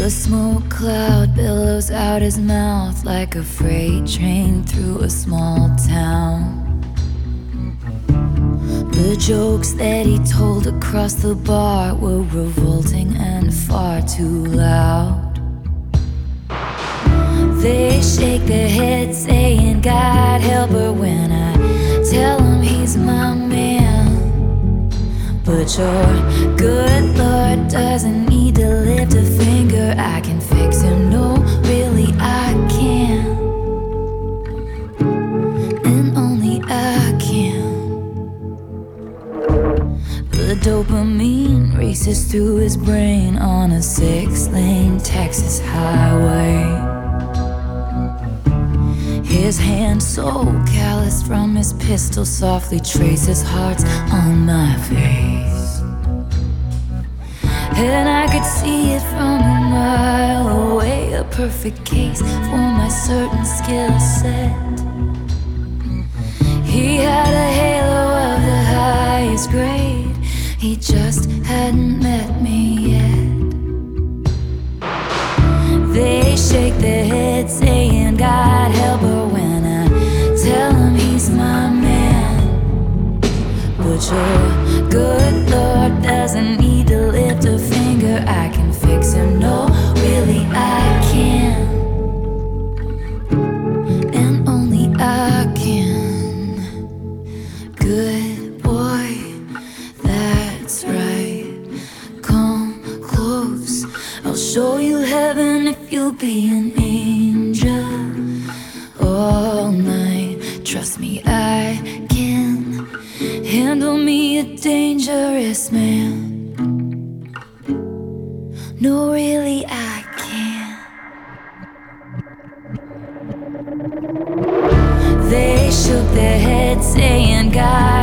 The smoke cloud billows out his mouth like a freight train through a small town. The jokes that he told across the bar were revolting and far too loud. They shake their heads saying, God help her, when I tell him he's my man. But your good Lord doesn't need to lift a finger. I can fix him, no, really I can. And only I can. The dopamine races through his brain on a 6-lane Texas highway. His hand so calloused from his pistol softly traces hearts on my face. And I could see it from a mile away, a perfect case for my certain skill set. He had a halo of the highest grade, he just hadn't met me yet. They shake their heads saying, God help her, when I tell him he's my man. But your good Lord doesn't need to lift a finger. I can fix him, no, really I can. And only I can. Good boy, that's right. Come close, I'll show you heaven if you'll be an angel all night. Trust me, I can handle me a dangerous man. No, really, I can. They shook their heads saying, God